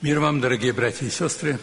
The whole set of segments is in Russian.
Мир вам, дорогие братья и сестры.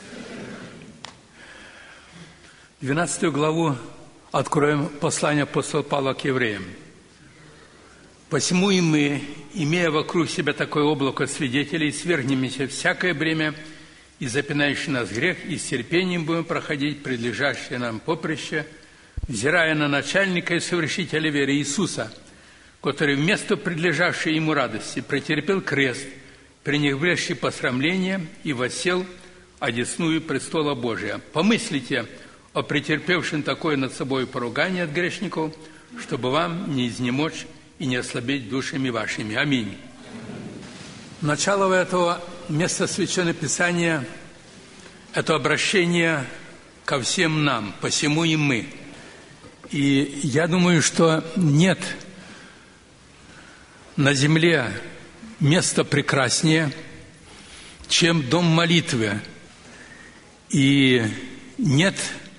12 главу откроем послание апостола Павла к евреям. «Посему и мы, имея вокруг себя такое облако свидетелей, свергнемся всякое бремя и запинающий нас грех, и с терпением будем проходить предлежащее нам поприще, взирая на начальника и совершителя веры Иисуса, который вместо предлежавшей ему радости претерпел крест, пренебрегший посрамление, и воссел одесную престола Божия. Помыслите о претерпевшем такое над собой поругание от грешников, чтобы вам не изнемочь и не ослабеть душами вашими. Аминь». Начало этого места Священного Писания – это обращение ко всем нам, посему и мы. И я думаю, что нет на земле место прекраснее, чем дом молитвы. И нет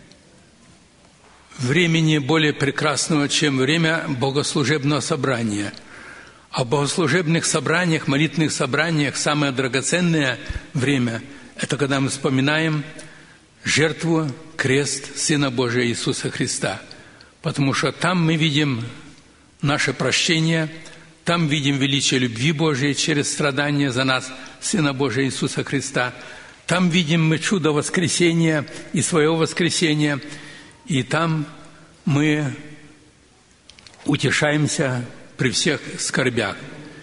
времени более прекрасного, чем время богослужебного собрания. А в богослужебных собраниях, молитвенных собраниях самое драгоценное время – это когда мы вспоминаем жертву, крест Сына Божия Иисуса Христа. Потому что там мы видим наше прощение, там видим величие любви Божией через страдания за нас, Сына Божия Иисуса Христа. Там видим мы чудо воскресения и своего воскресения. И там мы утешаемся при всех скорбях.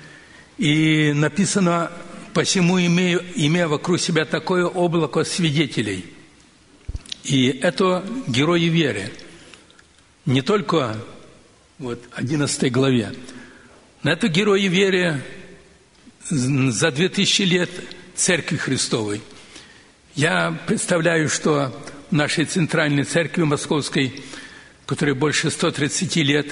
И написано: «Посему имея вокруг себя такое облако свидетелей». И это герои веры. Не только в 11 главе. Но это герои веры за 2000 лет Церкви Христовой. Я представляю, что в нашей Центральной Церкви Московской, которой больше 130 лет,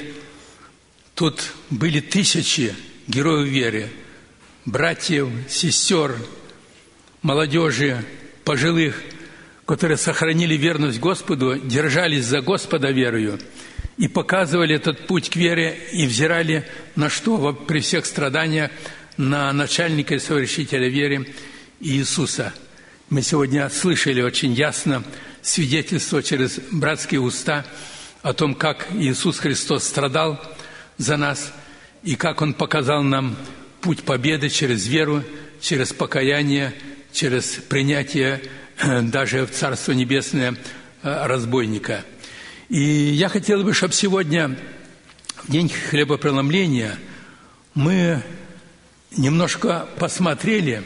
тут были тысячи героев веры, братьев, сестер, молодежи, пожилых, которые сохранили верность Господу, держались за Господа верою и показывали этот путь к вере, и взирали на что? При всех страданиях на начальника и совершителя веры Иисуса. Мы сегодня слышали очень ясно свидетельство через братские уста о том, как Иисус Христос страдал за нас, и как Он показал нам путь победы через веру, через покаяние, через принятие даже в Царство Небесное разбойника. И я хотел бы, чтобы сегодня, в день хлебопреломления, мы немножко посмотрели,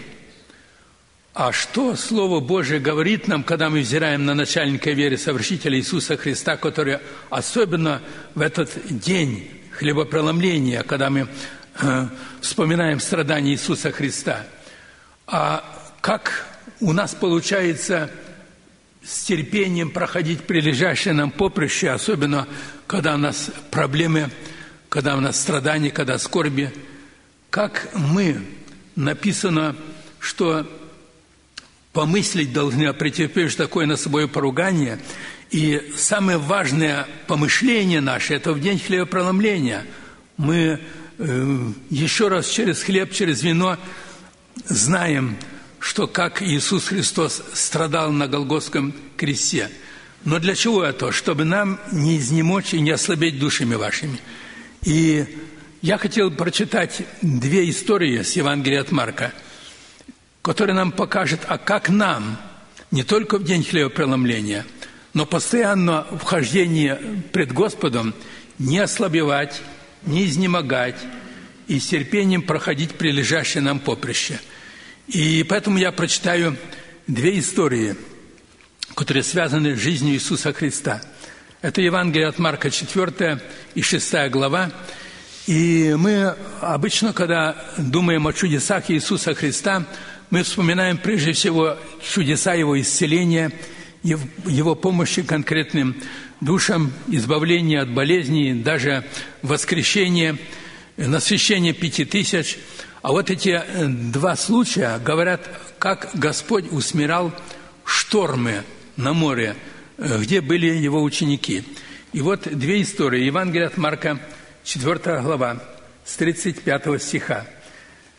а что Слово Божие говорит нам, когда мы взираем на начальника веры, совершителя Иисуса Христа, который особенно в этот день хлебопреломления, когда мы вспоминаем страдания Иисуса Христа. А как у нас получается с терпением проходить прилежащее нам поприще, особенно когда у нас проблемы, когда у нас страдания, когда скорби. Как мы, написано, что помыслить должны о претерпевшем такое на собой поругание. И самое важное помышление наше – это в день хлебопреломления. Мы еще раз через хлеб, через вино знаем, что как Иисус Христос страдал на Голгофском кресте. Но для чего это? Чтобы нам не изнемочь и не ослабеть душами вашими. И я хотел прочитать две истории с Евангелия от Марка, которые нам покажут, а как нам, не только в день хлебопреломления, но постоянно в хождении пред Господом не ослабевать, не изнемогать и с терпением проходить прилежащее нам поприще. И поэтому я прочитаю две истории, которые связаны с жизнью Иисуса Христа. Это Евангелие от Марка, 4 и 6 глава. И мы обычно, когда думаем о чудесах Иисуса Христа, мы вспоминаем прежде всего чудеса Его исцеления, Его помощи конкретным душам, избавления от болезней, даже воскрешение, насыщение 5000. А вот эти два случая говорят, как Господь усмирял штормы на море, где были Его ученики. И вот две истории. Евангелие от Марка, 4 глава, с 35 стиха.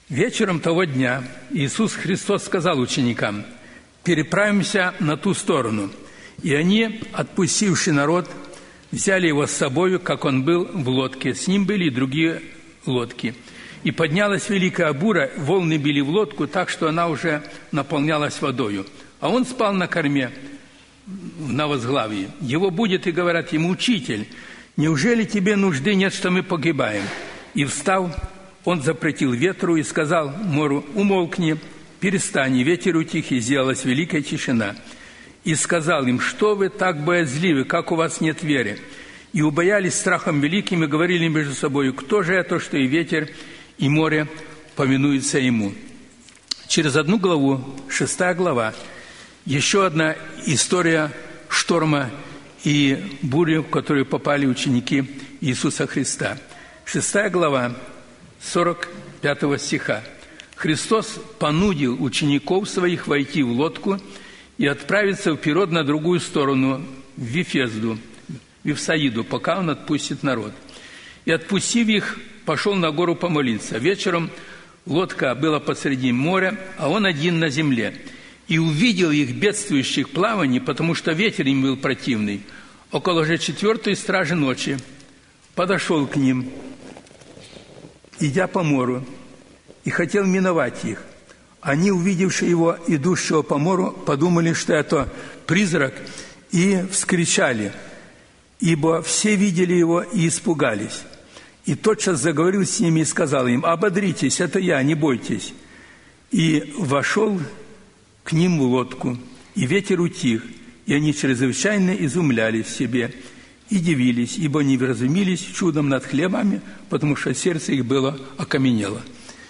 Вечером того дня Иисус Христос сказал ученикам: «Переправимся на ту сторону». И они, отпустивши народ, взяли его с собою, как он был в лодке. С ним были и другие лодки. И поднялась великая буря, волны били в лодку так, что она уже наполнялась водою. А он спал на корме, на возглавии. Его будут и говорят ему: «Учитель, неужели тебе нужды нет, что мы погибаем?» И встав, он запретил ветру и сказал морю: «Умолкни, перестань». И ветер утих, и сделалась великая тишина. И сказал им: «Что вы так боязливы, как у вас нет веры?» И убоялись страхом великим, и говорили между собой: «Кто же это, что и ветер, и море повинуются ему?» Через одну главу, 6 глава, еще одна история шторма и бури, в которую попали ученики Иисуса Христа. 6 глава, 45 стиха. «Христос понудил учеников своих войти в лодку и отправиться вперед на другую сторону, в Вифезду, Вифсаиду, пока он отпустит народ. И, отпустив их, пошел на гору помолиться. Вечером лодка была посреди моря, а он один на земле. И увидел их, бедствующих в плавании, потому что ветер им был противный. Около же 4-й стражи ночи подошел к ним, идя по морю, и хотел миновать их. Они, увидевши его, идущего по морю, подумали, что это призрак, и вскричали, ибо все видели его и испугались. И тотчас заговорил с ними и сказал им: «Ободритесь, это я, не бойтесь». И вошел к ним в лодку, и ветер утих, и они чрезвычайно изумлялись себе и дивились, ибо не вразумились чудом над хлебами, потому что сердце их было окаменело.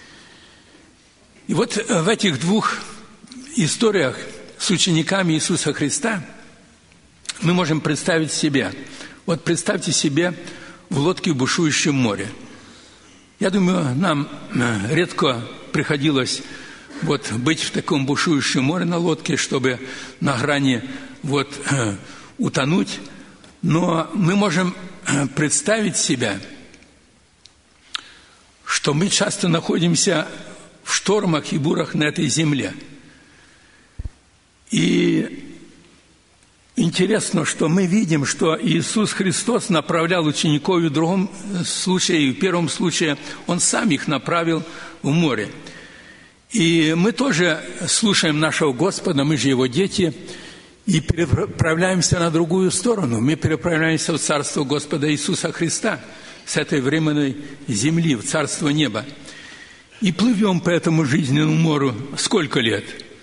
И вот в этих двух историях с учениками Иисуса Христа мы можем представить себе. Вот представьте себе в лодке в бушующем море. Я думаю, нам редко приходилось быть в таком бушующем море на лодке, чтобы на грани утонуть. Но мы можем представить себя, что мы часто находимся в штормах и бурах на этой земле. И интересно, что мы видим, что Иисус Христос направлял учеников и в другом случае, и в первом случае Он сам их направил в море. И мы тоже слушаем нашего Господа, мы же Его дети, и переправляемся на другую сторону. Мы переправляемся в Царство Господа Иисуса Христа с этой временной земли, в Царство неба. И плывем по этому жизненному морю сколько лет?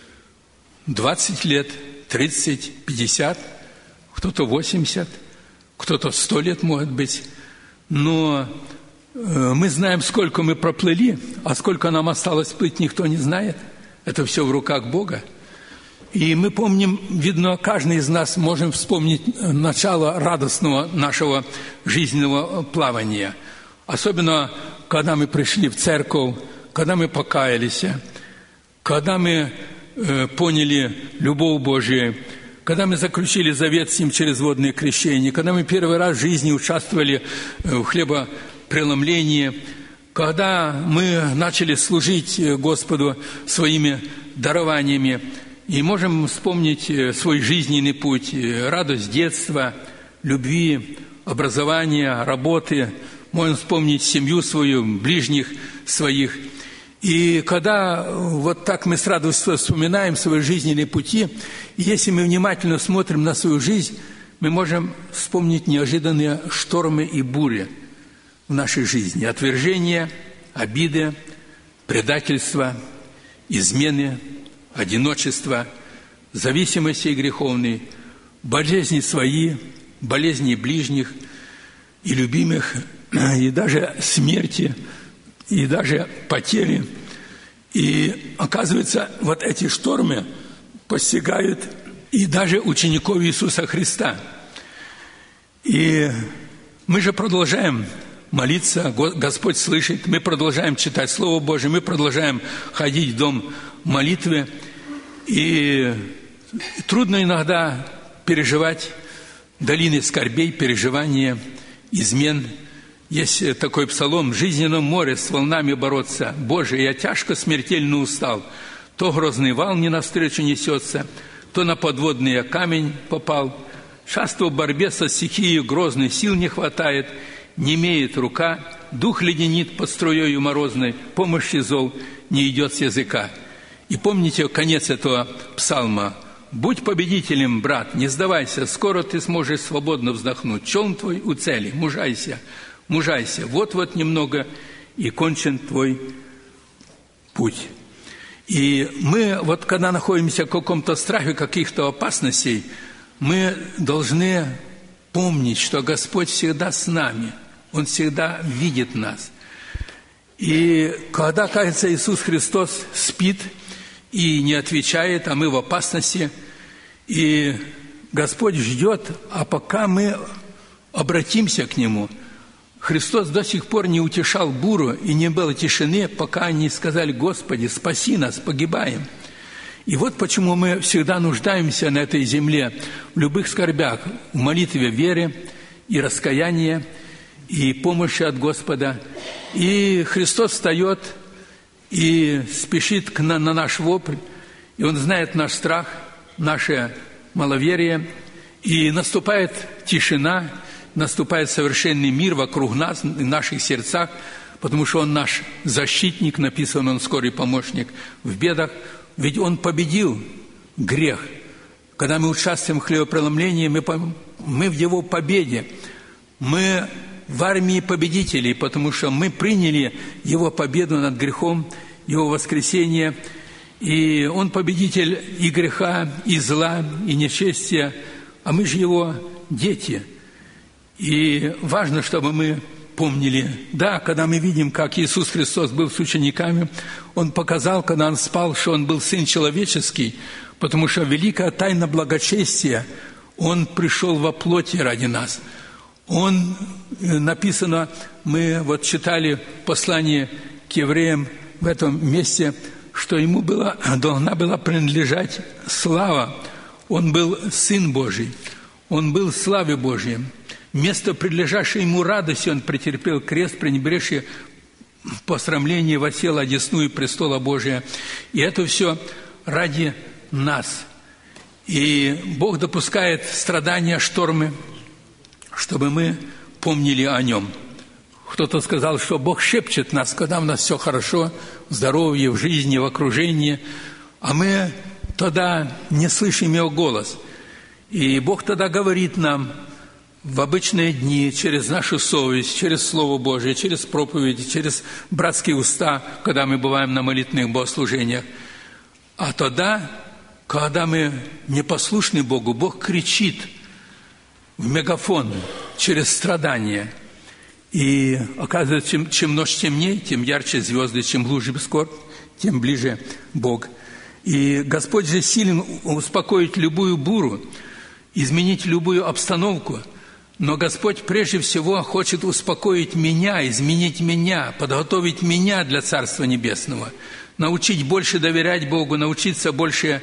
20 лет, 30, 50, кто-то 80, кто-то 100 лет, может быть. Но мы знаем, сколько мы проплыли, а сколько нам осталось плыть, никто не знает. Это все в руках Бога. И мы помним, видно, каждый из нас можем вспомнить начало радостного нашего жизненного плавания. Особенно, когда мы пришли в церковь, когда мы покаялись, когда мы поняли любовь Божию, когда мы заключили завет с Ним через водное крещение, когда мы первый раз в жизни участвовали в хлебопреломлении, когда мы начали служить Господу своими дарованиями, и можем вспомнить свой жизненный путь, радость детства, любви, образования, работы, можем вспомнить семью свою, ближних своих. И когда вот так мы с радостью вспоминаем свои жизненные пути, и если мы внимательно смотрим на свою жизнь, мы можем вспомнить неожиданные штормы и бури в нашей жизни. Отвержение, обиды, предательство, измены, одиночество, зависимости греховные, болезни свои, болезни ближних и любимых, и даже смерти, и даже потери. И оказывается, вот эти штормы постигают и даже учеников Иисуса Христа. И мы же продолжаем молиться, Господь слышит, мы продолжаем читать Слово Божие, мы продолжаем ходить в дом молитвы. И трудно иногда переживать долины скорбей, переживания, измен, Есть такой псалом: «В жизненном море с волнами бороться. Боже, я тяжко смертельно устал. То грозный вал мне навстречу несется, то на подводный я камень попал. Часто в борьбе со стихией грозной сил не хватает, немеет рука, дух леденит под струею морозной, помощи зол не идет с языка». И помните конец этого псалма: «Будь победителем, брат, не сдавайся, скоро ты сможешь свободно вздохнуть. Челн твой у цели, мужайся, мужайся, вот-вот немного, и кончен твой путь». И мы, вот когда находимся в каком-то страхе, каких-то опасностей, мы должны помнить, что Господь всегда с нами, Он всегда видит нас. И когда, кажется, Иисус Христос спит и не отвечает, а мы в опасности, и Господь ждет, а пока мы обратимся к Нему. Христос до сих пор не утешал бурю, и не было тишины, пока они сказали: «Господи, спаси нас, погибаем». И вот почему мы всегда нуждаемся на этой земле в любых скорбях, в молитве, вере и раскаянии, и помощи от Господа. И Христос встает и спешит на наш вопль, и Он знает наш страх, наше маловерие, и наступает тишина, наступает совершенный мир вокруг нас, в наших сердцах, потому что Он наш защитник, написано, Он скорый помощник в бедах, ведь Он победил грех. Когда мы участвуем в хлебопреломлении, мы в Его победе, мы в армии победителей, потому что мы приняли Его победу над грехом, Его воскресение, и Он победитель и греха, и зла, и нечестия, а мы же Его дети. И важно, чтобы мы помнили, да, когда мы видим, как Иисус Христос был с учениками, Он показал, когда Он спал, что Он был Сын Человеческий, потому что великая тайна благочестия, Он пришел во плоти ради нас. Он, написано, мы вот читали послание к евреям в этом месте, что Ему должна была принадлежать слава. Он был Сын Божий, Он был в славе Божьей. Вместо прилежащей Ему радости Он претерпел крест, пренебрегший посрамление, воссел одесную престола Божия. И это все ради нас. И Бог допускает страдания, штормы, чтобы мы помнили о Нем. Кто-то сказал, что Бог шепчет нас, когда у нас все хорошо, в здоровье, в жизни, в окружении, а мы тогда не слышим Его голос. И Бог тогда говорит нам в обычные дни через нашу совесть, через Слово Божие, через проповеди, через братские уста, когда мы бываем на молитвенных богослужениях. А тогда, когда мы непослушны Богу, Бог кричит в мегафон через страдания. И оказывается, чем ночь темнее, тем ярче звезды, чем глубже скорбь, тем ближе Бог. И Господь же силен успокоить любую бурю, изменить любую обстановку. Но Господь прежде всего хочет успокоить меня, изменить меня, подготовить меня для Царства Небесного, научить больше доверять Богу, научиться больше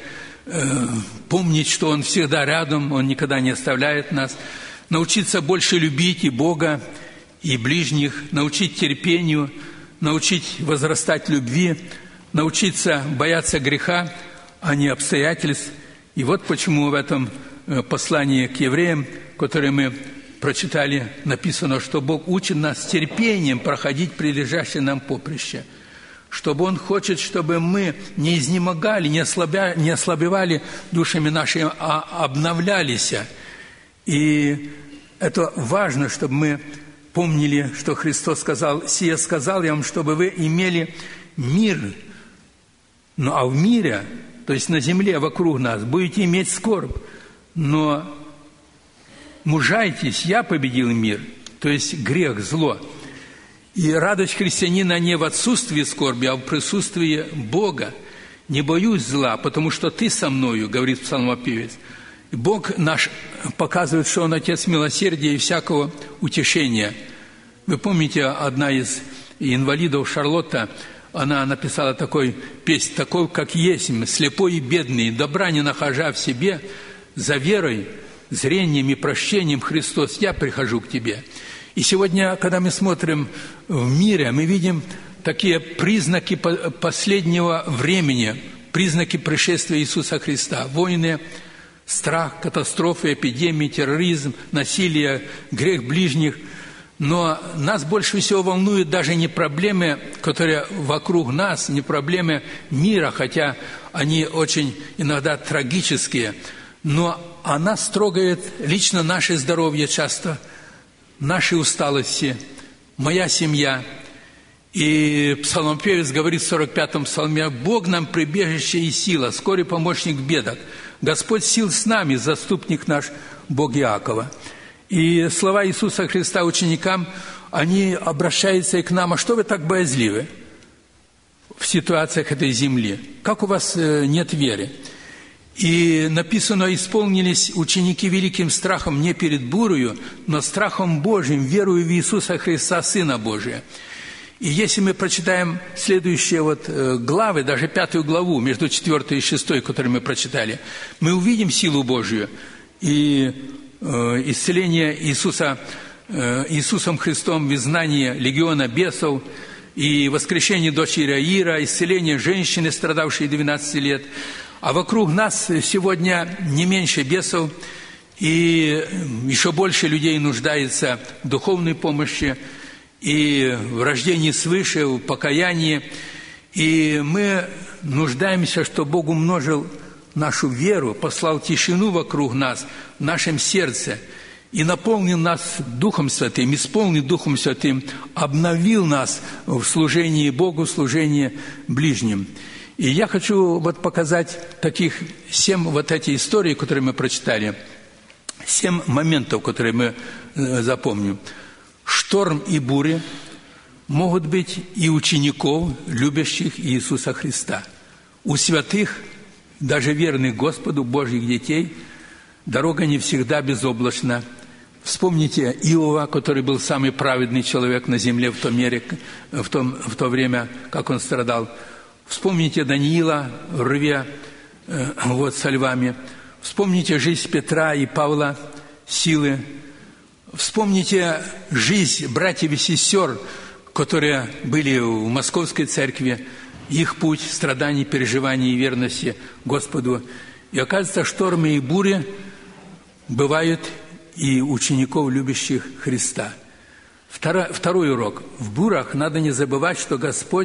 помнить, что Он всегда рядом, Он никогда не оставляет нас, научиться больше любить и Бога, и ближних, научить терпению, научить возрастать любви, научиться бояться греха, а не обстоятельств. И вот почему в этом послании к евреям, которое мы прочитали, написано, что Бог учит нас терпением проходить прилежащее нам поприще, чтобы Он хочет, чтобы мы не изнемогали, не ослабевали душами нашими, а обновлялись. И это важно, чтобы мы помнили, что Христос сказал: «Сие сказал я вам, чтобы вы имели мир». Ну, а в мире, то есть на земле вокруг нас, будете иметь скорбь, но мужайтесь, я победил мир, то есть грех, зло. И радость христианина не в отсутствии скорби, а в присутствии Бога. «Не боюсь зла, потому что Ты со мною», говорит псалмопевец. И Бог наш показывает, что Он Отец милосердия и всякого утешения. Вы помните, одна из инвалидов, Шарлотта, она написала такой песнь: «Такой, как есть, слепой и бедный, добра не нахожа в себе, за верой, зрением и прощением, Христос, я прихожу к Тебе». И сегодня, когда мы смотрим в мире, мы видим такие признаки последнего времени, признаки пришествия Иисуса Христа. Войны, страх, катастрофы, эпидемии, терроризм, насилие, грех ближних. Но нас больше всего волнуют даже не проблемы, которые вокруг нас, не проблемы мира, хотя они очень иногда трагические, но нас трогает лично наше здоровье часто, наши усталости, моя семья. И псалмопевец говорит в 45-м псалме: «Бог нам прибежище и сила, скорый помощник в бедах. Господь сил с нами, заступник наш, Бог Иакова». И слова Иисуса Христа ученикам, они обращаются и к нам: а что вы так боязливы в ситуациях этой земли? Как у вас нет веры? И написано: исполнились ученики великим страхом не перед бурою, но страхом Божьим, верою в Иисуса Христа, Сына Божия. И если мы прочитаем следующие главы, даже 5 главу, между 4 и 6, которую мы прочитали, мы увидим силу Божью и исцеление Иисусом Христом в изгнании легиона бесов, и воскрешение дочери Аира, исцеление женщины, страдавшей 12 лет. А вокруг нас сегодня не меньше бесов, и еще больше людей нуждается в духовной помощи, и в рождении свыше, в покаянии. И мы нуждаемся, чтобы Бог умножил нашу веру, послал тишину вокруг нас, в нашем сердце, и наполнил нас Духом Святым, исполнил Духом Святым, обновил нас в служении Богу, в служении ближним. И я хочу показать таких 7 эти истории, которые мы прочитали, 7 моментов, которые мы запомним. Шторм и бури могут быть и учеников, любящих Иисуса Христа. У святых, даже верных Господу, Божьих детей, дорога не всегда безоблачна. Вспомните Иова, который был самый праведный человек на земле в то время, как он страдал. Вспомните Даниила в рве со львами. Вспомните жизнь Петра и Павла, силы. Вспомните жизнь братьев и сестер, которые были в Московской церкви, их путь страданий, переживаний и верности Господу. И оказывается, штормы и бури бывают и учеников, любящих Христа. Второй урок. В бурях надо не забывать, что Господь,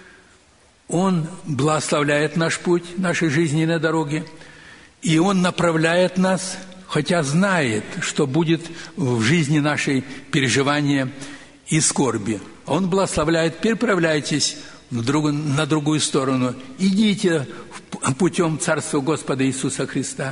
Он благословляет наш путь, нашей жизненной дороги, и Он направляет нас, хотя знает, что будет в жизни нашей переживания и скорби. Он благословляет: переправляйтесь на другую сторону, идите путем Царства Господа Иисуса Христа.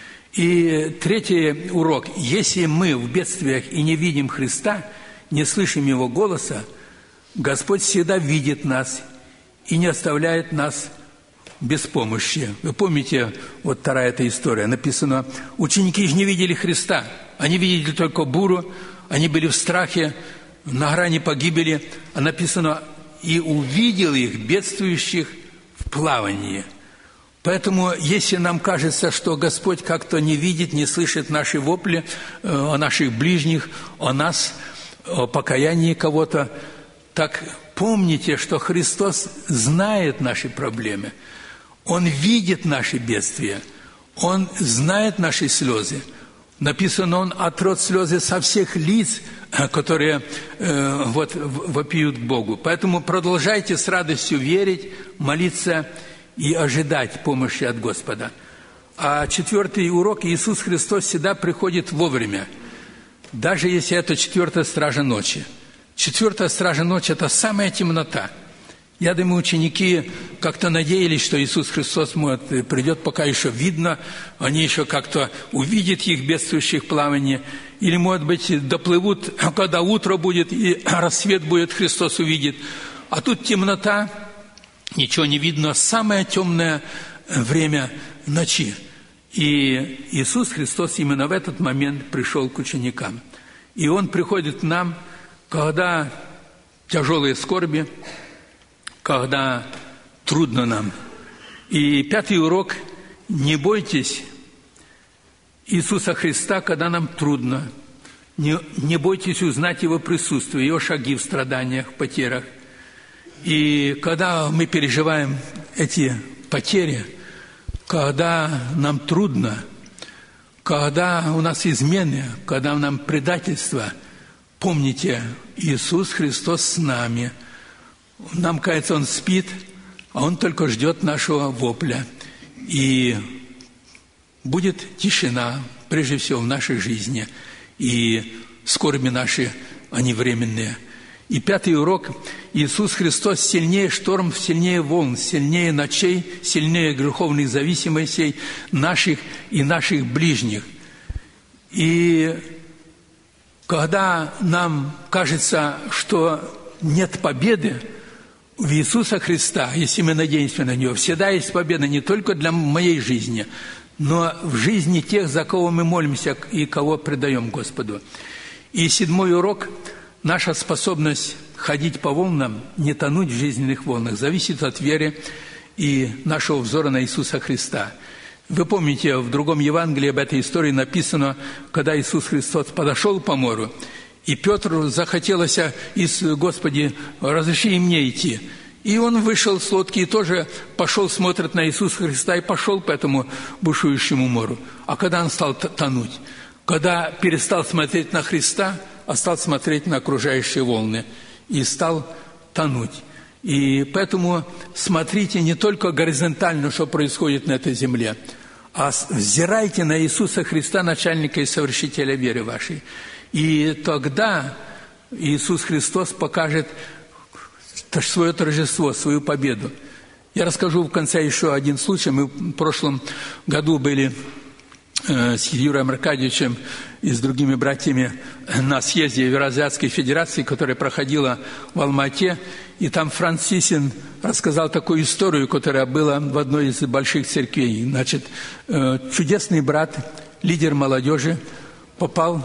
И третий урок. Если мы в бедствиях и не видим Христа, не слышим Его голоса, Господь всегда видит нас и не оставляет нас без помощи. Вы помните, вторая эта история, написано: ученики же не видели Христа, они видели только бурю, они были в страхе, на грани погибели, а написано: и увидел их, бедствующих, в плавании. Поэтому, если нам кажется, что Господь как-то не видит, не слышит наши вопли о наших ближних, о нас, о покаянии кого-то, так помните, что Христос знает наши проблемы. Он видит наши бедствия, Он знает наши слезы. Написано: Он отрет слезы со всех лиц, которые вопиют к Богу. Поэтому продолжайте с радостью верить, молиться и ожидать помощи от Господа. А 4-й урок: Иисус Христос всегда приходит вовремя, даже если это 4-я стража ночи. 4-я стража ночи – это самая темнота. Я думаю, ученики как-то надеялись, что Иисус Христос придет, пока еще видно, они еще как-то увидят их бедствующих в плавании, или, может быть, доплывут, когда утро будет и рассвет будет, Христос увидит. А тут темнота, ничего не видно, самое темное время ночи. И Иисус Христос именно в этот момент пришел к ученикам. И Он приходит к нам, когда тяжелые скорби, когда трудно нам. И 5-й урок: не бойтесь Иисуса Христа, когда нам трудно. Не бойтесь узнать Его присутствие, Его шаги в страданиях, потерях. И когда мы переживаем эти потери, когда нам трудно, когда у нас измены, когда нам предательство, помните, Иисус Христос с нами. Нам кажется, Он спит, а Он только ждет нашего вопля. И будет тишина, прежде всего, в нашей жизни. И скорби наши, они временные. И 5-й урок. Иисус Христос сильнее шторм, сильнее волн, сильнее ночей, сильнее греховных зависимостей наших и наших ближних. И когда нам кажется, что нет победы в Иисуса Христа, если мы надеемся на Него, всегда есть победа не только для моей жизни, но в жизни тех, за кого мы молимся и кого предаем Господу. И 7-й урок. Наша способность ходить по волнам, не тонуть в жизненных волнах, зависит от веры и нашего взора на Иисуса Христа. Вы помните, в другом Евангелии об этой истории написано, когда Иисус Христос подошел по морю, и Петру захотелось: «Господи, разреши и мне идти». И он вышел с лодки и тоже пошел, смотрит на Иисуса Христа, и пошел по этому бушующему морю. А когда он стал тонуть, когда перестал смотреть на Христа, а стал смотреть на окружающие волны и стал тонуть. И поэтому смотрите не только горизонтально, что происходит на этой земле, а взирайте на Иисуса Христа, начальника и совершителя веры вашей. И тогда Иисус Христос покажет свое торжество, свою победу. Я расскажу в конце еще один случай. Мы в прошлом году были с Юрием Аркадьевичем и с другими братьями на съезде Евразиатской Федерации, которая проходила в Алма-Ате, и там Франц Сисин рассказал такую историю, которая была в одной из больших церквей. Значит, чудесный брат, лидер молодежи, попал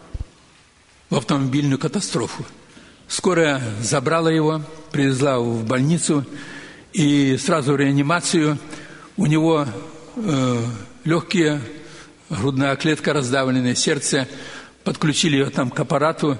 в автомобильную катастрофу. Скорая забрала его, привезла в больницу, и сразу в реанимацию. У него легкие, грудная клетка раздавленная, сердце. Подключили ее там к аппарату,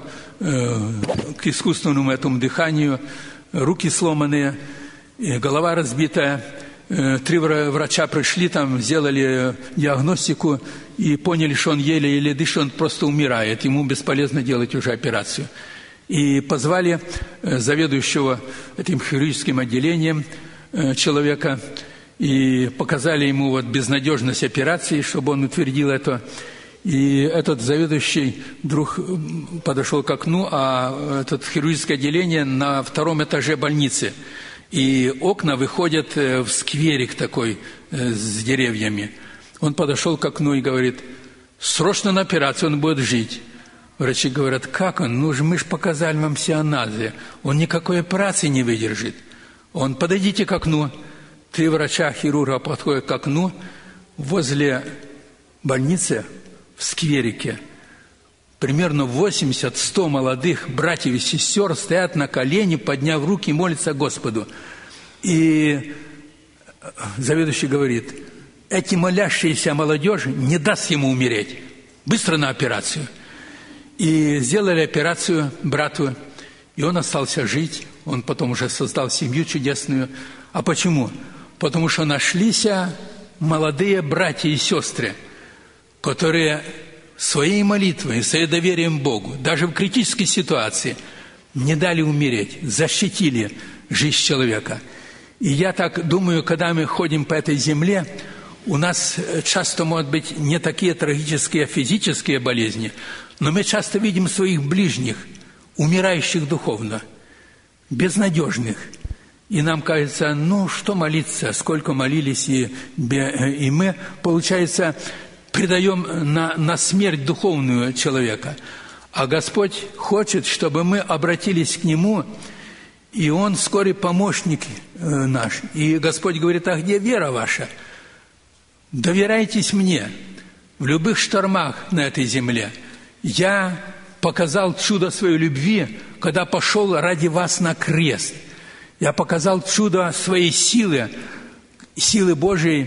к искусственному этому дыханию, руки сломанные, голова разбитая. 3 врача пришли, там сделали диагностику и поняли, что он еле-еле дышит, он просто умирает, ему бесполезно делать уже операцию. И позвали заведующего этим хирургическим отделением человека и показали ему вот безнадежность операции, чтобы он утвердил это. И этот заведующий вдруг подошел к окну, а это хирургическое отделение на 2-м этаже больницы. И окна выходят в скверик такой с деревьями. Он подошел к окну и говорит: «Срочно на операцию, он будет жить». Врачи говорят: «Как он? Ну, мы же показали вам все анализы. Он никакой операции не выдержит». Он: «Подойдите к окну». 3 врача-хирурга подходят к окну. Возле больницы в скверике примерно 80-100 молодых братьев и сестер стоят на колени, подняв руки, и молятся Господу. И заведующий говорит: эти молящиеся молодежь не даст ему умереть. Быстро на операцию. И сделали операцию брату, и он остался жить. Он потом уже создал семью чудесную. А почему? Потому что нашлись молодые братья и сестры, которые своей молитвой, своим доверием Богу, даже в критической ситуации, не дали умереть, защитили жизнь человека. И я так думаю, когда мы ходим по этой земле, у нас часто, может быть, не такие трагические физические болезни, но мы часто видим своих ближних, умирающих духовно, безнадежных. И нам кажется, ну, что молиться, сколько молились, и мы, получается, предаем на смерть духовную человека. А Господь хочет, чтобы мы обратились к Нему, и Он вскоре помощник наш. И Господь говорит: а где вера ваша? Доверяйтесь мне в любых штормах на этой земле. Я показал чудо своей любви, когда пошел ради вас на крест. Я показал чудо своей силы Божией,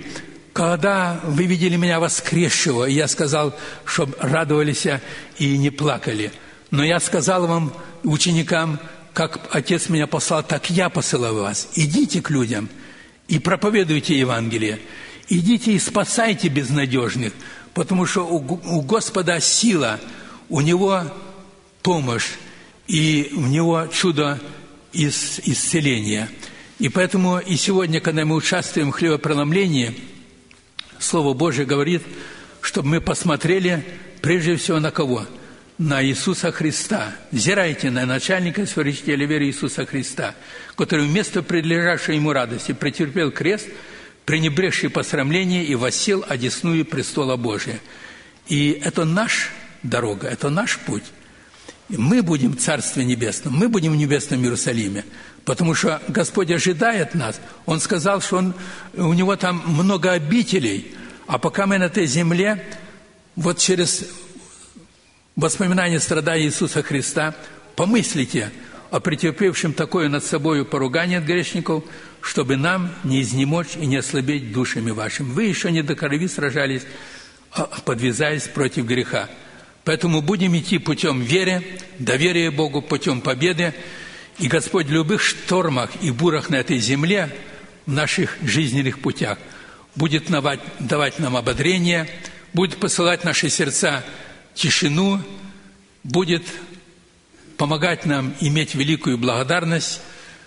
когда вы видели меня воскресшего, и я сказал, чтобы радовались и не плакали. Но я сказал вам, ученикам, как Отец меня послал, так я посылаю вас. Идите к людям и проповедуйте Евангелие. Идите и спасайте безнадежных, потому что у Господа сила, у Него помощь, и у Него чудо исцеления. И поэтому и сегодня, когда мы участвуем в хлебопреломлении, Слово Божие говорит, чтобы мы посмотрели прежде всего на кого? На Иисуса Христа. Взирайте на начальника и совершителя веры Иисуса Христа, который вместо предлежавшей Ему радости претерпел крест, пренебрегший посрамление и воссел одесную престола Божия. И это наша дорога, это наш путь. И мы будем в Царстве Небесном, мы будем в Небесном Иерусалиме, потому что Господь ожидает нас. Он сказал, что у Него там много обителей, а пока мы на этой земле, вот через воспоминание страданий Иисуса Христа, помыслите о претерпевшем такое над собою поругание от грешников, чтобы нам не изнемочь и не ослабеть душами вашими. Вы еще не до крови сражались, подвязаясь против греха. Поэтому будем идти путем веры, доверия Богу, путем победы. И Господь в любых штормах и бурах на этой земле, в наших жизненных путях, будет давать нам ободрение, будет посылать в наши сердца тишину, будет помогать нам иметь великую благодарность,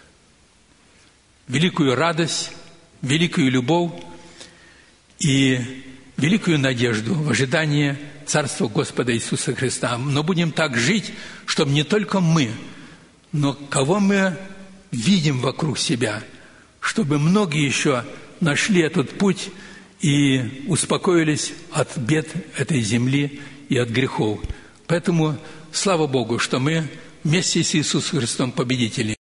великую радость, великую любовь и великую надежду в ожидании Царства Господа Иисуса Христа. Но будем так жить, чтобы не только мы, но кого мы видим вокруг себя, чтобы многие еще нашли этот путь и успокоились от бед этой земли и от грехов. Поэтому слава Богу, что мы вместе с Иисусом Христом победители.